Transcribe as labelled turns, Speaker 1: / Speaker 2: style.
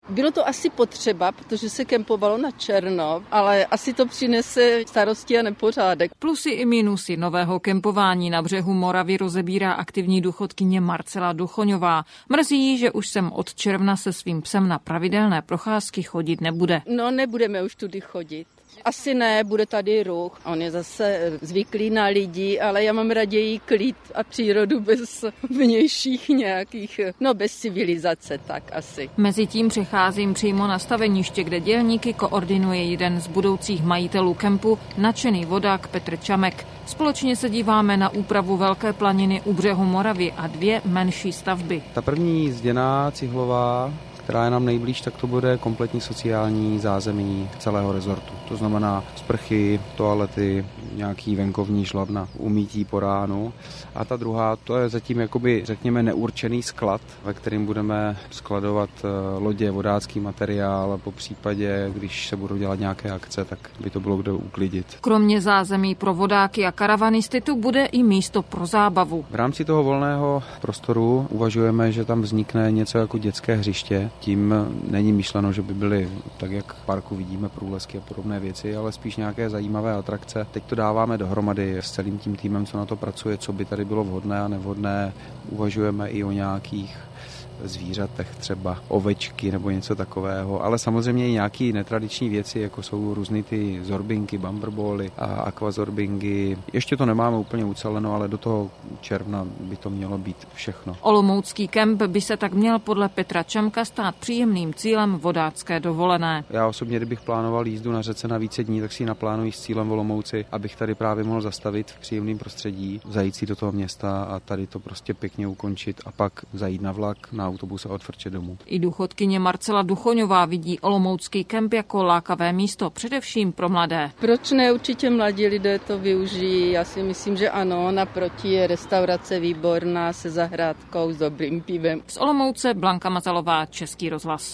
Speaker 1: Bylo to asi potřeba, protože se kempovalo na černo, ale asi to přinese starosti a nepořádek.
Speaker 2: Plusy i minusy nového kempování na břehu Moravy rozebírá aktivní důchodkyně Marcela Duchoňová. Mrzí jí, že už sem od června se svým psem na pravidelné procházky chodit nebude.
Speaker 1: No, nebudeme už tudy chodit. Asi ne, bude tady ruch. On je zase zvyklý na lidi, ale já mám raději klid a přírodu bez vnějších nějakých, bez civilizace, tak asi.
Speaker 2: Mezitím přecházím přímo na staveniště, kde dělníky koordinuje jeden z budoucích majitelů kempu, nadšený vodák Petr Čamek. Společně se díváme na úpravu Velké planiny u břehu Moravy a 2 menší stavby.
Speaker 3: Ta první zděná cihlová, která je nám nejblíž, tak to bude kompletní sociální zázemí celého rezortu. To znamená sprchy, toalety, nějaký venkovní žlab na umýtí po ránu. A ta druhá, to je zatím jakoby, řekněme, neurčený sklad, ve kterým budeme skladovat lodě, vodácký materiál a po případě, když se budou dělat nějaké akce, tak by to bylo kde uklidit.
Speaker 2: Kromě zázemí pro vodáky a karavanisty tu bude i místo pro zábavu.
Speaker 3: V rámci toho volného prostoru uvažujeme, že tam vznikne něco jako dětské hřiště. Tím není myšleno, že by byly, tak jak v parku vidíme, průlesky a podobné věci, ale spíš nějaké zajímavé atrakce. Teď to dáváme dohromady s celým tím týmem, co na to pracuje, co by tady bylo vhodné a nevhodné. Uvažujeme i o nějakých zvířatech, třeba ovečky nebo něco takového, ale samozřejmě i nějaké netradiční věci, jako jsou různý ty zorbinky, bumperboly a aquazorbingy. Ještě to nemáme úplně uceleno, ale do toho června by to mělo být všechno.
Speaker 2: Olomoucký kemp by se tak měl podle Petra Čamka stát příjemným cílem vodácké dovolené.
Speaker 3: Já osobně, kdybych plánoval jízdu na řece na více dní, tak si ji naplánuji s cílem v Olomouci, abych tady právě mohl zastavit v příjemném prostředí, zajít si do toho města a tady to prostě pěkně ukončit a pak zajít na vlak, na autobus a odfrčet domů.
Speaker 2: I důchodkyně Marcela Duchoňová vidí olomoucký kemp jako lákavé místo, především pro mladé.
Speaker 1: Proč ne? Určitě mladí lidé to využijí. Já si myslím, že ano. Naproti je restaurace výborná se zahrádkou s dobrým pivem.
Speaker 2: Z Olomouce Blanka Mazalová, Český rozhlas.